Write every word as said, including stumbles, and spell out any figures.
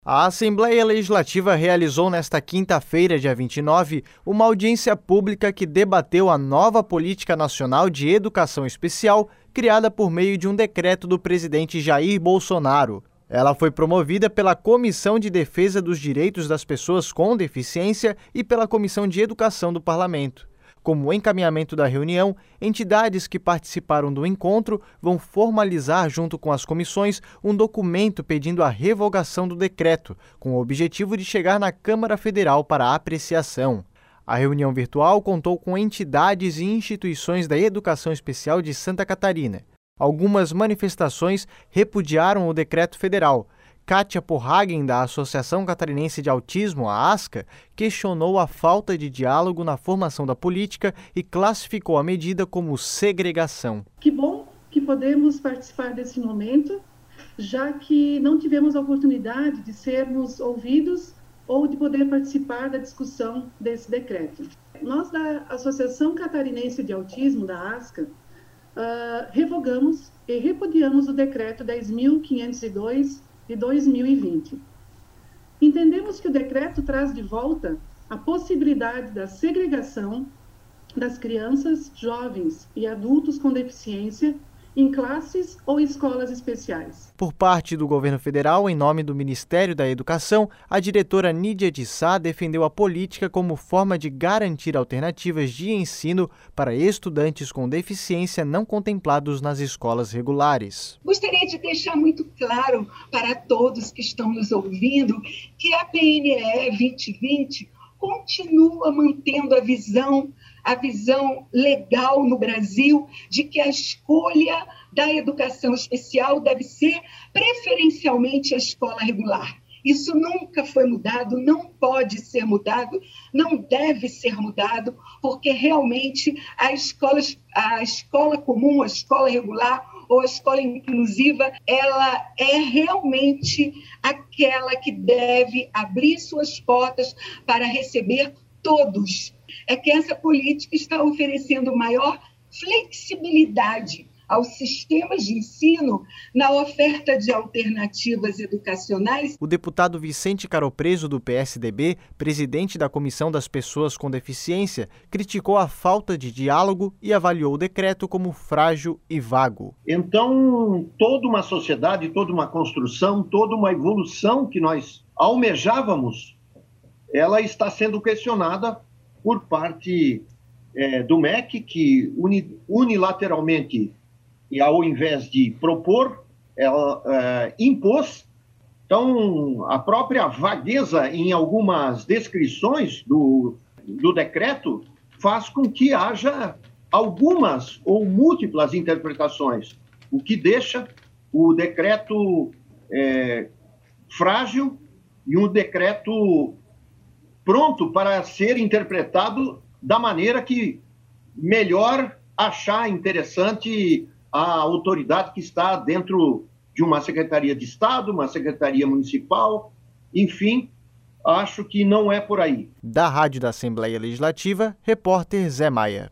A Assembleia Legislativa realizou nesta quinta-feira, dia vinte e nove, uma audiência pública que debateu a nova Política Nacional de Educação Especial, criada por meio de um decreto do presidente Jair Bolsonaro. Ela foi promovida pela Comissão de Defesa dos Direitos das Pessoas com Deficiência e pela Comissão de Educação do Parlamento. Como encaminhamento da reunião, entidades que participaram do encontro vão formalizar, junto com as comissões, um documento pedindo a revogação do decreto, com o objetivo de chegar na Câmara Federal para apreciação. A reunião virtual contou com entidades e instituições da educação especial de Santa Catarina. Algumas manifestações repudiaram o decreto federal. Kátia Porhagen, da Associação Catarinense de Autismo, a ASCA, questionou a falta de diálogo na formação da política e classificou a medida como segregação. Que bom que podemos participar desse momento, já que não tivemos a oportunidade de sermos ouvidos ou de poder participar da discussão desse decreto. Nós, da Associação Catarinense de Autismo, da ASCA, uh, revogamos e repudiamos o decreto dez mil quinhentos e dois de dois mil e vinte. Entendemos que o decreto traz de volta a possibilidade da segregação das crianças, jovens e adultos com deficiência em classes ou escolas especiais. Por parte do governo federal, em nome do Ministério da Educação, a diretora Nídia de Sá defendeu a política como forma de garantir alternativas de ensino para estudantes com deficiência não contemplados nas escolas regulares. Gostaria de deixar muito claro para todos que estão nos ouvindo que a P N E vinte vinte continua mantendo a visão, a visão legal no Brasil de que a escolha da educação especial deve ser preferencialmente a escola regular. Isso nunca foi mudado, não pode ser mudado, não deve ser mudado, porque realmente a escola, a escola comum, a escola regular ou a escola inclusiva, ela é realmente aquela que deve abrir suas portas para receber todos. É que essa política está oferecendo maior flexibilidade aos sistemas de ensino na oferta de alternativas educacionais. O deputado Vicente Caropreso, do P S D B, presidente da Comissão das Pessoas com Deficiência, criticou a falta de diálogo e avaliou o decreto como frágil e vago. Então, toda uma sociedade, toda uma construção, toda uma evolução que nós almejávamos, ela está sendo questionada por parte é, do M E C, que uni, unilateralmente, e ao invés de propor, ela é, impôs. Então, a própria vagueza em algumas descrições do, do decreto faz com que haja algumas ou múltiplas interpretações, o que deixa o decreto é, frágil e um decreto pronto para ser interpretado da maneira que melhor achar interessante a autoridade que está dentro de uma Secretaria de Estado, uma Secretaria Municipal, enfim, acho que não é por aí. Da Rádio da Assembleia Legislativa, repórter Zé Maia.